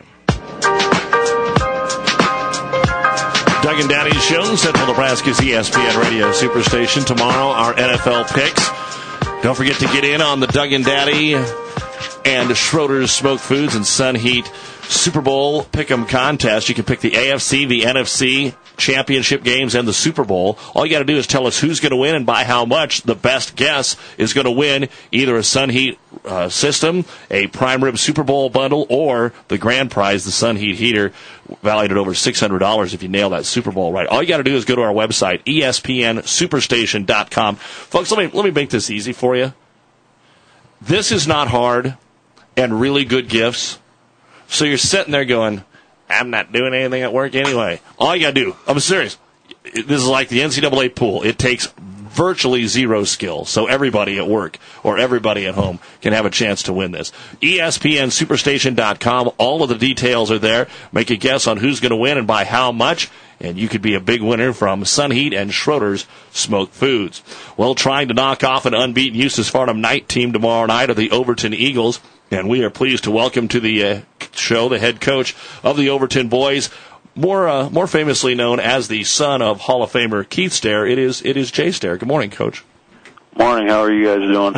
Doug and Daddy's show, Central Nebraska's ESPN radio superstation. Tomorrow, our NFL picks. Don't forget to get in on the Doug and Daddy and Schroeder's Smoked Foods and Sun Heat Super Bowl Pick'em contest. You can pick the AFC, the NFC championship games, and the Super Bowl. All you got to do is tell us who's going to win and by how much. The best guess is going to win either a Sun Heat system, a prime rib Super Bowl bundle, or the grand prize, the Sun Heat heater, valued at over $600 if you nail that Super Bowl right. All you got to do is go to our website, ESPNSuperstation.com. Folks, let me make this easy for you. This is not hard and really good gifts. So you're sitting there going, I'm not doing anything at work anyway. All you got to do, I'm serious, this is like the NCAA pool. It takes virtually zero skill, so everybody at work or everybody at home can have a chance to win this. ESPNSuperstation.com, all of the details are there. Make a guess on who's going to win and by how much, and you could be a big winner from Sun Heat and Schroeder's Smoked Foods. Well, trying to knock off an unbeaten Eustis Farnham night team tomorrow night are the Overton Eagles, and we are pleased to welcome to the show the head coach of the Overton boys, more famously known as the son of Hall of Famer Keith Stair. It is Jay Stair. Good morning, Coach. Morning. How are you guys doing?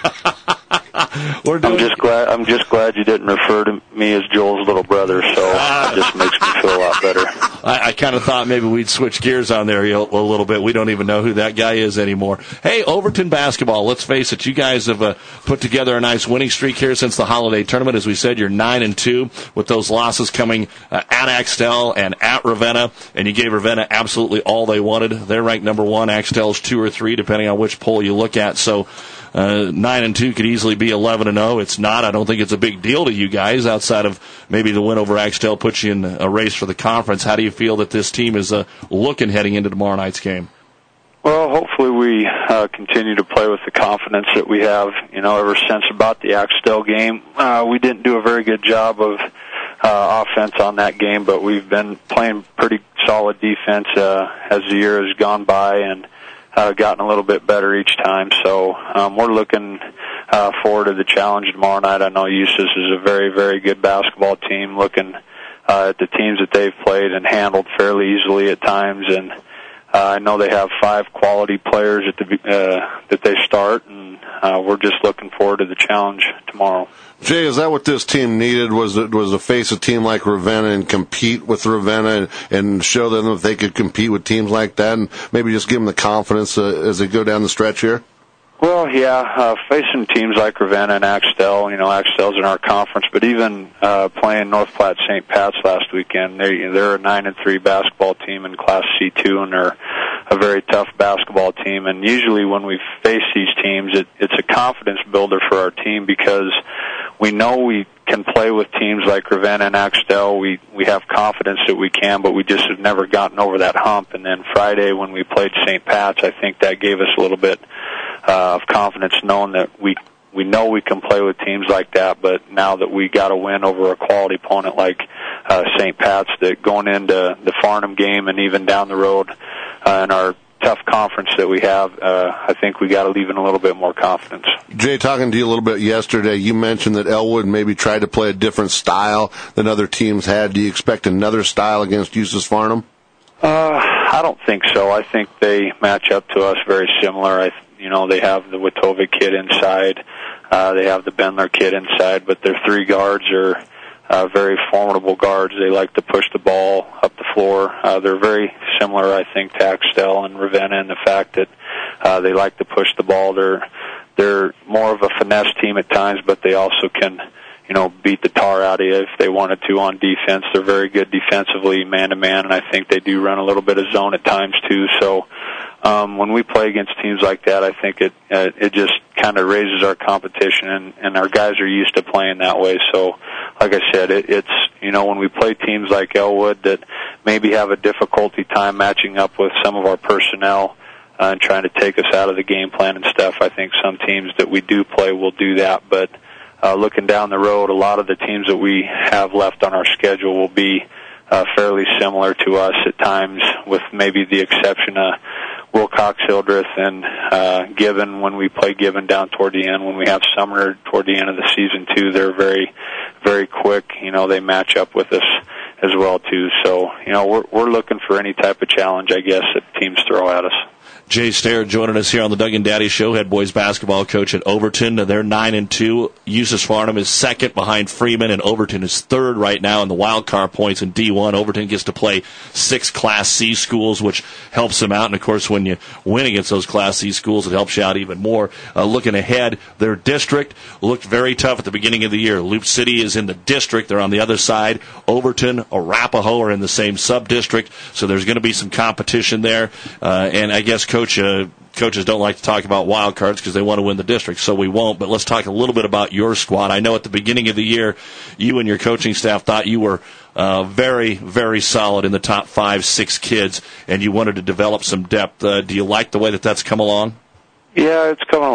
I'm just glad you didn't refer to me as Joel's little brother, so it just makes me feel a lot better. I kind of thought maybe we'd switch gears on there a little bit. We don't even know who that guy is anymore. Hey, Overton basketball, let's face it, you guys have put together a nice winning streak here since the holiday tournament. As we said, you're 9-2 with those losses coming at Axtell and at Ravenna, and you gave Ravenna absolutely all they wanted. They're ranked number 1. Axtell's 2 or 3, depending on which poll you look at. So 9-2 could easily be 11-0. It's not. I don't think it's a big deal to you guys outside of maybe the win over Axtell puts you in a race for the conference. How do you feel that this team is looking heading into tomorrow night's game? Well, hopefully we continue to play with the confidence that we have. Ever since about the Axtell game, we didn't do a very good job of offense on that game, but we've been playing pretty solid defense as the year has gone by and gotten a little bit better each time. So we're looking forward to the challenge tomorrow night. I know Eustis is a very, very good basketball team, looking at the teams that they've played and handled fairly easily at times. And I know they have 5 quality players that they start, and we're just looking forward to the challenge tomorrow. Jay, is that what this team needed? Was to face a team like Ravenna and compete with Ravenna and show them that they could compete with teams like that, and maybe just give them the confidence as they go down the stretch here? Well, yeah, facing teams like Ravenna and Axtell, Axtell's in our conference, but even playing North Platte St. Pat's last weekend, they're a 9-3 basketball team in Class C2, and they're a very tough basketball team. And usually when we face these teams, it's a confidence builder for our team because we know we can play with teams like Ravenna and Axtell. We have confidence that we can, but we just have never gotten over that hump. And then Friday when we played St. Pat's, I think that gave us a little bit of confidence knowing that we know we can play with teams like that, but now that we got a win over a quality opponent like St. Pat's, that going into the Farnham game and even down the road in our tough conference that we have, I think we got to leave in a little bit more confidence. Jay, talking to you a little bit yesterday, you mentioned that Elwood maybe tried to play a different style than other teams had. Do you expect another style against Eustis Farnham? I don't think so. I think they match up to us very similar. They have the Witovic kid inside. They have the Bendler kid inside, but their three guards are very formidable guards. They like to push the ball up the floor. They're very similar, I think, to Axtell and Ravenna in the fact that they like to push the ball. They're more of a finesse team at times, but they also can, beat the tar out of you if they wanted to on defense. They're very good defensively, man-to-man, and I think they do run a little bit of zone at times too. So when we play against teams like that, I think it just kind of raises our competition, and our guys are used to playing that way. So, like I said, it's when we play teams like Elwood that maybe have a difficulty time matching up with some of our personnel and trying to take us out of the game plan and stuff, I think some teams that we do play will do that. But looking down the road, a lot of the teams that we have left on our schedule will be fairly similar to us at times, with maybe the exception of Wilcox, Hildreth, and Gibbon. When we play Gibbon down toward the end, when we have Sumner toward the end of the season too, they're very, very quick. They match up with us as well too. So, we're looking for any type of challenge, I guess, that teams throw at us. Jay Stair joining us here on the Doug and Daddy Show, head boys basketball coach at Overton. They're 9-2. Eustis Farnham is second behind Freeman, and Overton is third right now in the wild card points in D1. Overton gets to play 6 Class C schools, which helps them out. And, of course, when you win against those Class C schools, it helps you out even more. Looking ahead, their district looked very tough at the beginning of the year. Loop City is in the district. They're on the other side. Overton, Arapahoe are in the same sub-district, so there's going to be some competition there. And I guess coaches don't like to talk about wild cards because they want to win the district, so we won't. But let's talk a little bit about your squad. I know at the beginning of the year, you and your coaching staff thought you were very, very solid in the top 5-6 kids, and you wanted to develop some depth. Do you like the way that that's come along? Yeah, it's coming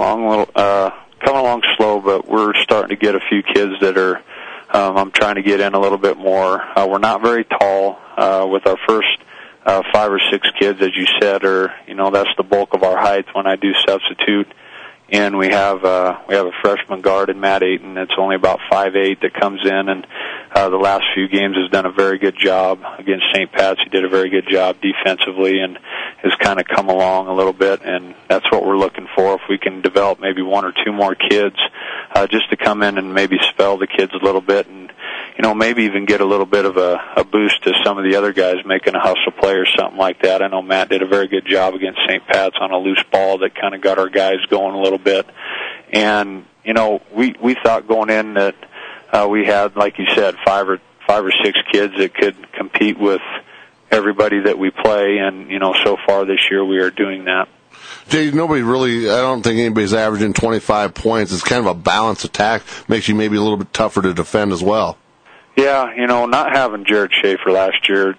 along slow, but we're starting to get a few kids that are. I'm trying to get in a little bit more. We're not very tall. With our first 5 or 6 kids, as you said, that's the bulk of our height when I do substitute. And we have a freshman guard in Matt Ayton that's only about 5'8" that comes in, and the last few games has done a very good job against St. Pat's. He did a very good job defensively and has kind of come along a little bit, and that's what we're looking for. If we can develop maybe 1 or 2 more kids, just to come in and maybe spell the kids a little bit, and maybe even get a little bit of a boost to some of the other guys making a hustle play or something like that. I know Matt did a very good job against St. Pat's on a loose ball that kind of got our guys going a little bit. And, we thought going in that we had, like you said, 5 or 6 kids that could compete with everybody that we play, and, so far this year we are doing that. Jay, I don't think anybody's averaging 25 points. It's kind of a balanced attack. Makes you maybe a little bit tougher to defend as well. Yeah, not having Jared Schaefer last year,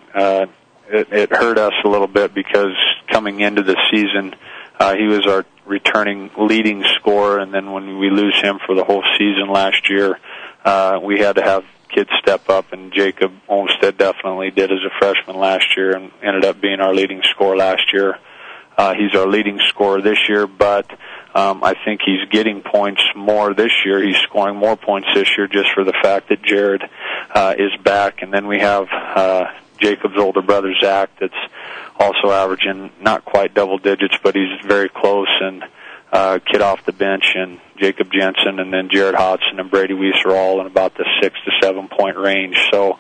it hurt us a little bit because coming into the season, he was our returning leading scorer, and then when we lose him for the whole season last year, we had to have kids step up, and Jacob Olmstead definitely did as a freshman last year and ended up being our leading scorer last year. He's our leading scorer this year, but I think he's getting points more this year. He's scoring more points this year just for the fact that Jared is back. And then we have Jacob's older brother, Zach, that's also averaging not quite double digits, but he's very close, and kid off the bench, and Jacob Jensen, and then Jared Hodson and Brady Weiss are all in about the 6 to 7 point range. So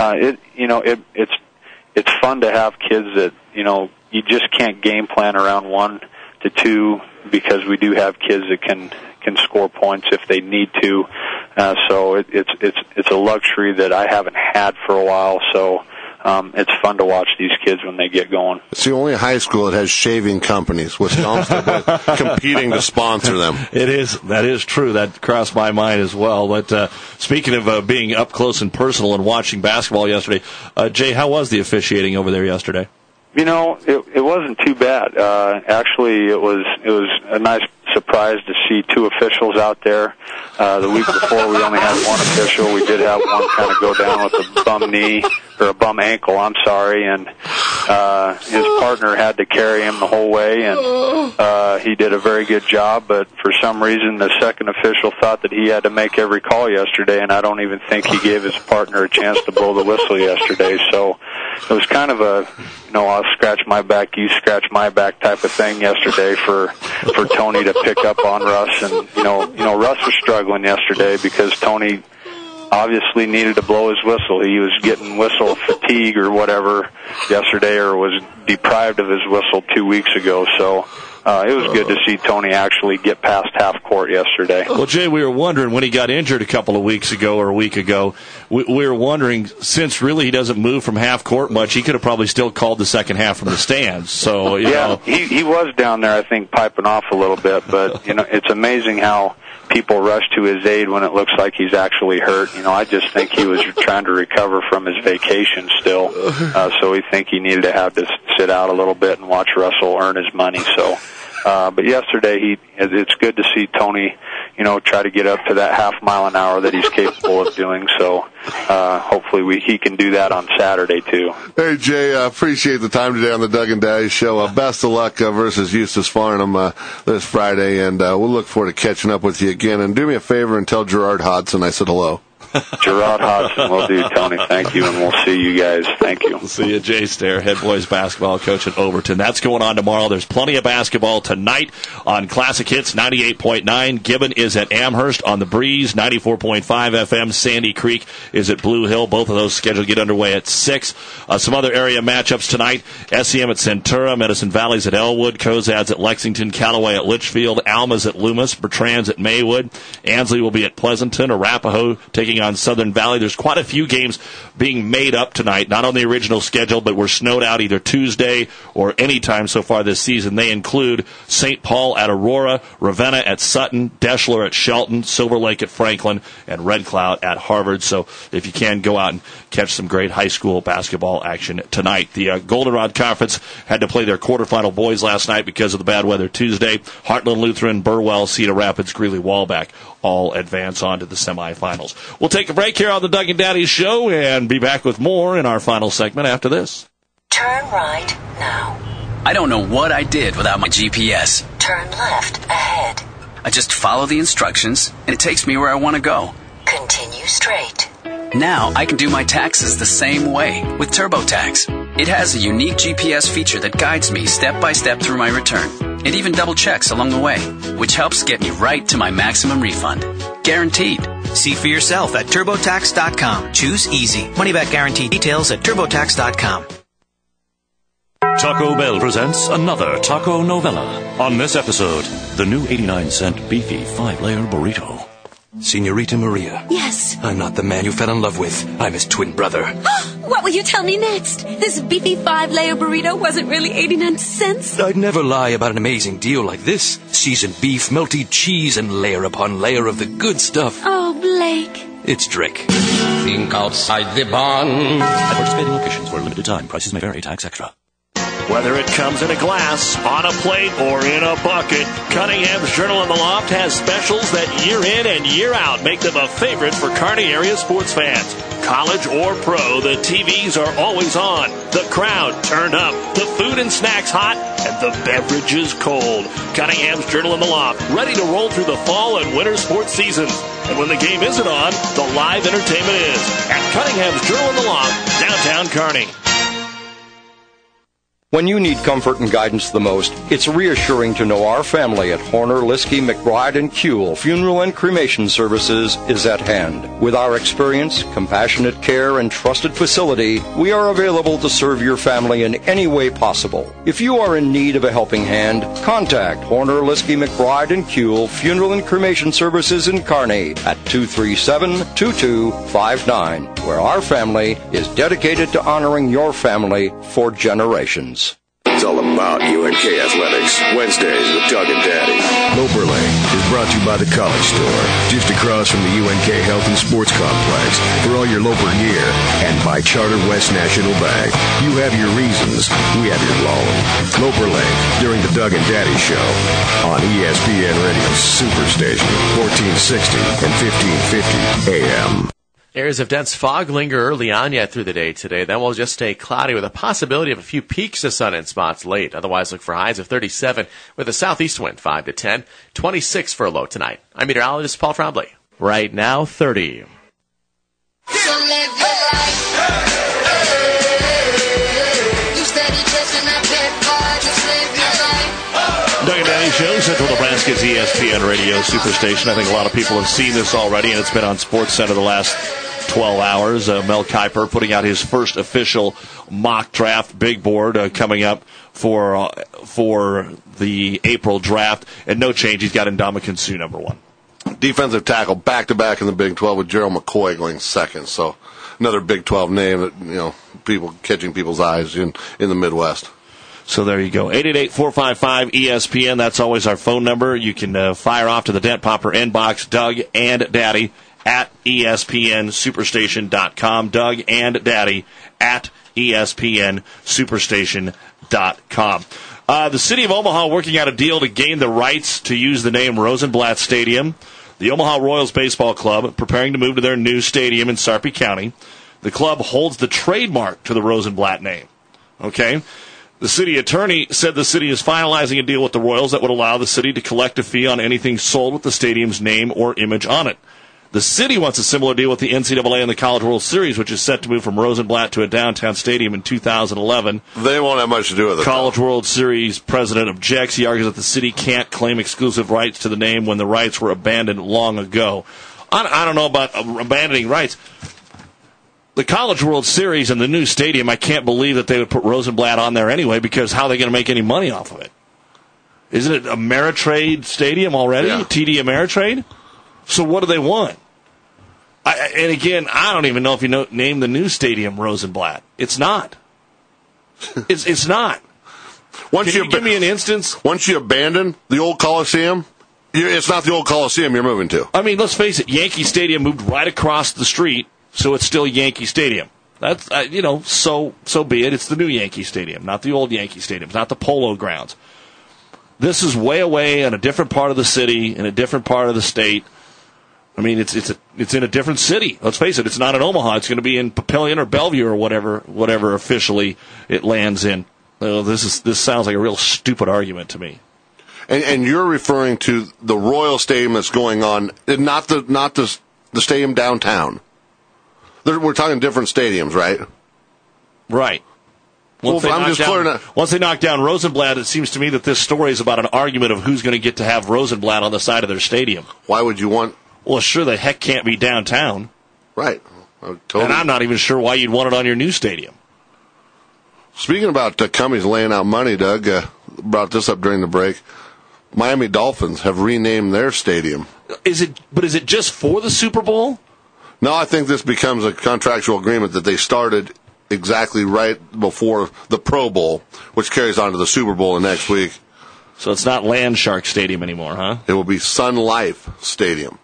it's fun to have kids that you just can't game plan around 1 to 2 because we do have kids that can score points if they need to. So it's a luxury that I haven't had for a while. So it's fun to watch these kids when they get going. It's the only high school that has shaving companies with competing to sponsor them. That is true. That crossed my mind as well. But speaking of being up close and personal and watching basketball yesterday, Jay, how was the officiating over there yesterday? It wasn't too bad. Actually, it was a nice surprised to see two officials out there. The week before, we only had one official. We did have one kind of go down with a bum knee, or a bum ankle, I'm sorry, and his partner had to carry him the whole way, and he did a very good job, but for some reason the second official thought that he had to make every call yesterday, and I don't even think he gave his partner a chance to blow the whistle yesterday. So it was kind of a, I'll scratch my back, you scratch my back type of thing yesterday for Tony to pick up on Russ. And, Russ was struggling yesterday because Tony obviously needed to blow his whistle. He was getting whistle fatigue or whatever yesterday, or was deprived of his whistle 2 weeks ago. So it was good to see Tony actually get past half court yesterday. Well, Jay, we were wondering when he got injured a couple of weeks ago or a week ago, we were wondering, since really he doesn't move from half court much, he could have probably still called the second half from the stands. So, he was down there, I think, piping off a little bit, but, it's amazing how people rush to his aid when it looks like he's actually hurt. I just think he was trying to recover from his vacation still, so we think he needed to have to sit out a little bit and watch Russell earn his money. So, but yesterday, it's good to see Tony, try to get up to that half mile an hour that he's capable of doing. So, hopefully he can do that on Saturday too. Hey Jay, appreciate the time today on the Doug and Daddy Show. Best of luck versus Eustis Farnham this Friday, and we'll look forward to catching up with you again. And do me a favor and tell Gerard Hodson I said hello. Gerard Hodson will do, Tony. Thank you, and we'll see you guys. Thank you. We'll see you, Jay Stair, head boys basketball coach at Overton. That's going on tomorrow. There's plenty of basketball tonight on Classic Hits 98.9. Gibbon is at Amherst on the Breeze, 94.5 FM. Sandy Creek is at Blue Hill. Both of those scheduled to get underway at 6. Some other area matchups tonight. SEM at Centura, Medicine Valley's at Elwood, Cozad's at Lexington, Callaway at Litchfield, Alma's at Loomis, Bertrand's at Maywood. Ansley will be at Pleasanton, Arapahoe taking on Southern Valley. There's quite a few games being made up tonight, not on the original schedule, but were snowed out either Tuesday or any time so far this season. They include St. Paul at Aurora, Ravenna at Sutton, Deschler at Shelton, Silver Lake at Franklin, and Red Cloud at Harvard. So if you can, go out and catch some great high school basketball action tonight. The Goldenrod Conference had to play their quarterfinal boys last night because of the bad weather Tuesday. Heartland Lutheran, Burwell, Cedar Rapids, Greeley-Walbeck all advance on to the semifinals. We'll take a break here on the Doug and Daddy Show and be back with more in our final segment after this. Turn right now. I don't know what I did without my GPS. Turn left ahead. I just follow the instructions, and it takes me where I want to go. Continue straight. Now I can do my taxes the same way with TurboTax. It has a unique GPS feature that guides me step by step through my return. It even double checks along the way, which helps get me right to my maximum refund. Guaranteed. See for yourself at TurboTax.com. Choose easy. Money back guarantee. Details at TurboTax.com. Taco Bell presents another taco novella. On this episode, the new 89-cent beefy 5-layer burrito. Senorita Maria. Yes. I'm not the man you fell in love with. I'm his twin brother. What will you tell me next? This beefy 5-layer burrito wasn't really 89 cents? I'd never lie about an amazing deal like this. Seasoned beef, melty cheese, and layer upon layer of the good stuff. Oh, Blake. It's Drake. Think outside the bun. At participating locations for a limited time. Prices may vary. Tax extra. Whether it comes in a glass, on a plate, or in a bucket, Cunningham's Journal in the Loft has specials that year in and year out make them a favorite for Kearney area sports fans. College or pro, the TVs are always on, the crowd turned up, the food and snacks hot, and the beverages cold. Cunningham's Journal in the Loft, ready to roll through the fall and winter sports seasons. And when the game isn't on, the live entertainment is. At Cunningham's Journal in the Loft, downtown Kearney. When you need comfort and guidance the most, it's reassuring to know our family at Horner, Liskey, McBride, and Kuehl Funeral and Cremation Services is at hand. With our experience, compassionate care, and trusted facility, we are available to serve your family in any way possible. If you are in need of a helping hand, contact Horner, Liskey, McBride, and Kuehl Funeral and Cremation Services in Kearney at 237-2259, where our family is dedicated to honoring your family for generations. It's all about UNK athletics. Wednesdays with Doug and Daddy. Loper Lane is brought to you by the College Store, just across from the UNK Health and Sports Complex, for all your Loper gear, and by Charter West National Bank. You have your reasons, we have your loan. Loper Lane during the Doug and Daddy Show on ESPN Radio Superstation, 1460 and 1550 AM. Areas of dense fog linger early on yet through the day today. Then we'll just stay cloudy with a possibility of a few peaks of sun in spots late. Otherwise, look for highs of 37 with a southeast wind 5 to 10, 26 for a low tonight. I'm meteorologist Paul Trombley. Right now, 30. Doug and Daddy Show, Central Nebraska's ESPN Radio Superstation. I think a lot of people have seen this already, and it's been on SportsCenter the last 12 hours. Mel Kiper putting out his first official mock draft big board coming up for the April draft. And no change, he's got Ndamukong Suh number 1. Defensive tackle back-to-back in the Big 12 with Gerald McCoy going second. So another Big 12 name that, people catching people's eyes in the Midwest. So there you go. 888-455-ESPN. That's always our phone number. You can fire off to the Dent Popper inbox, Doug and Daddy at ESPNSuperstation.com. Doug and Daddy at ESPNSuperstation.com. The city of Omaha working out a deal to gain the rights to use the name Rosenblatt Stadium. The Omaha Royals Baseball Club preparing to move to their new stadium in Sarpy County. The club holds the trademark to the Rosenblatt name. Okay? The city attorney said the city is finalizing a deal with the Royals that would allow the city to collect a fee on anything sold with the stadium's name or image on it. The city wants a similar deal with the NCAA and the College World Series, which is set to move from Rosenblatt to a downtown stadium in 2011. They won't have much to do with it. College World Series president objects. He argues that the city can't claim exclusive rights to the name when the rights were abandoned long ago. I don't know about abandoning rights. The College World Series and the new stadium, I can't believe that they would put Rosenblatt on there anyway, because how are they going to make any money off of it? Isn't it Ameritrade Stadium already? Yeah. TD Ameritrade? So what do they want? And again, I don't even know if you name the new stadium Rosenblatt. It's not. It's not. Can you give me an instance? Once you abandon the old Coliseum, it's not the old Coliseum you're moving to. I mean, let's face it, Yankee Stadium moved right across the street, so it's still Yankee Stadium. That's, so be it. It's the new Yankee Stadium, not the old Yankee Stadium. It's not the Polo Grounds. This is way away in a different part of the city, in a different part of the state. I mean, it's in a different city. Let's face it, it's not in Omaha. It's going to be in Papillion or Bellevue or whatever officially it lands in. This sounds like a real stupid argument to me. And you're referring to the Royal Stadium that's going on, not the stadium downtown. We're talking different stadiums, right? Right. Once they knock down Rosenblatt, it seems to me that this story is about an argument of who's going to get to have Rosenblatt on the side of their stadium. Why would you want... Well, sure, the heck can't be downtown. Right. Totally. And I'm not even sure why you'd want it on your new stadium. Speaking about companies laying out money, Doug, brought this up during the break. Miami Dolphins have renamed their stadium. Is it just for the Super Bowl? No, I think this becomes a contractual agreement that they started exactly right before the Pro Bowl, which carries on to the Super Bowl the next week. So it's not Land Shark Stadium anymore, huh? It will be Sun Life Stadium.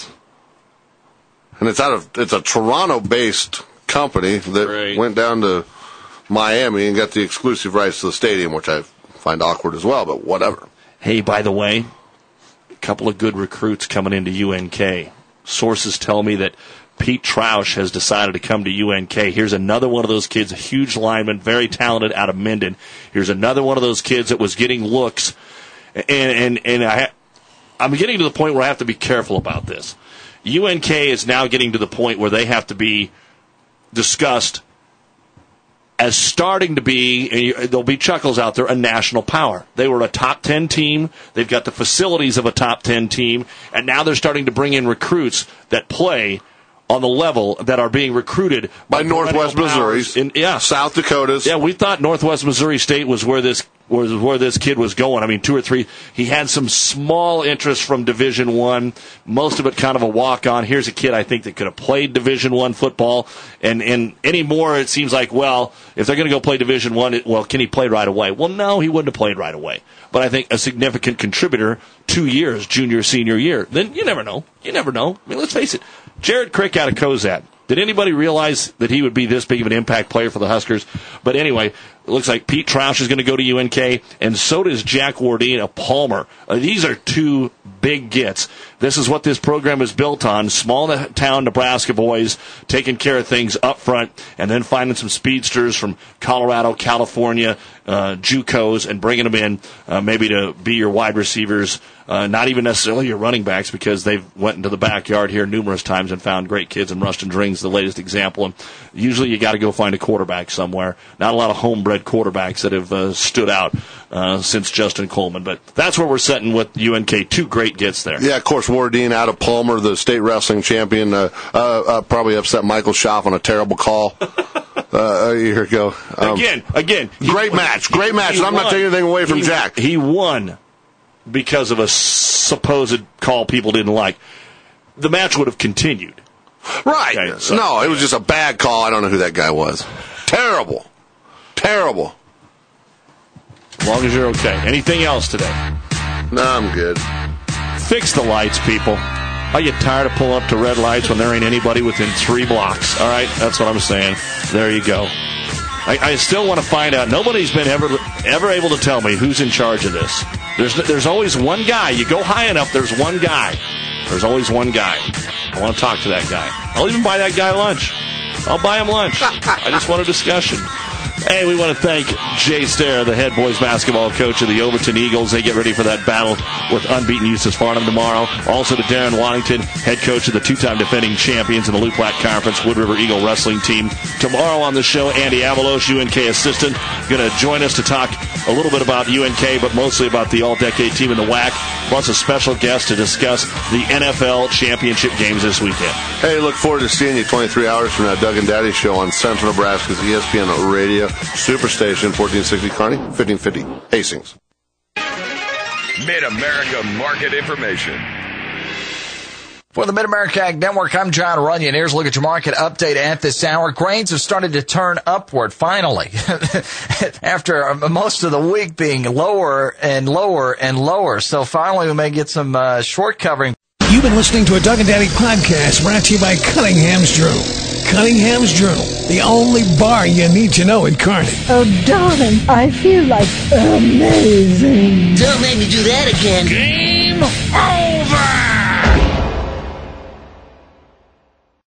And it's a Toronto-based company that went down to Miami and got the exclusive rights to the stadium, which I find awkward as well, but whatever. Hey, by the way, a couple of good recruits coming into UNK. Sources tell me that Pete Troush has decided to come to UNK. Here's another one of those kids, a huge lineman, very talented out of Minden. Here's another one of those kids that was getting looks. And I'm getting to the point where I have to be careful about this. UNK is now getting to the point where they have to be discussed as starting to be, and there'll be chuckles out there, a national power. They were a top 10 team. They've got the facilities of a top 10 team, and now they're starting to bring in recruits that play on the level that are being recruited by Northwest Missouri, South Dakotas. Yeah, we thought Northwest Missouri State was where this was where this kid was going. I mean, 2 or 3. He had some small interest from Division I, most of it kind of a walk-on. Here's a kid I think that could have played Division I football, and anymore it seems like, well, if they're going to go play Division I, well, can he play right away? Well, no, he wouldn't have played right away. But I think a significant contributor 2 years, junior, senior year. Then you never know. You never know. I mean, let's face it. Jared Crick out of Cozad. Did anybody realize that he would be this big of an impact player for the Huskers? But anyway, it looks like Pete Troush is going to go to UNK, and so does Jack Wardine of Palmer. These are 2 big gets. This is what this program is built on. Small-town Nebraska boys taking care of things up front, and then finding some speedsters from Colorado, California, JUCOs, and bringing them in maybe to be your wide receivers, not even necessarily your running backs, because they've went into the backyard here numerous times and found great kids, and Ruston Dring's the latest example. And usually you got to go find a quarterback somewhere. Not a lot of homebred quarterbacks that have stood out since Justin Coleman, but that's where we're setting with UNK. 2 great gets there. Yeah, of course, Wardine out of Palmer, the state wrestling champion, probably upset Michael Schaaf on a terrible call a year ago. Again, great match. I'm not taking anything away from Jack. He won because of a supposed call people didn't like. The match would have continued. Right. Okay, so, no, it was just a bad call. I don't know who that guy was. Terrible. As long as you're okay. Anything else today? No, I'm good. Fix the lights, people. I get tired of pulling up to red lights when there ain't anybody within 3 blocks. All right? That's what I'm saying. There you go. I still want to find out. Nobody's been ever able to tell me who's in charge of this. There's always one guy. You go high enough, there's one guy. There's always one guy. I want to talk to that guy. I'll even buy that guy lunch. I'll buy him lunch. I just want a discussion. Hey, we want to thank Jay Stair, the head boys basketball coach of the Overton Eagles. They get ready for that battle with unbeaten Eustis Farnham tomorrow. Also to Darren Waddington, head coach of the 2-time defending champions in the Loup Platte Conference Wood River Eagle wrestling team. Tomorrow on the show, Andy Avalos, UNK assistant, going to join us to talk a little bit about UNK, but mostly about the all-decade team in the WAC, plus a special guest to discuss the NFL championship games this weekend. Hey, look forward to seeing you 23 hours from now. Doug and Daddy Show on Central Nebraska's ESPN Radio Superstation, 1460 Kearney, 1550 Hastings. Mid-America Market Information. For the Mid-America Ag Network, I'm John Runyon. Here's a look at your market update at this hour. Grains have started to turn upward, finally, after most of the week being lower and lower and lower. So finally, we may get some short covering. You've been listening to a Doug and Daddy podcast brought to you by Cunningham's Journal. Cunningham's Journal, the only bar you need to know in Kearney. Oh, darling, I feel like amazing. Don't make me do that again. Game over!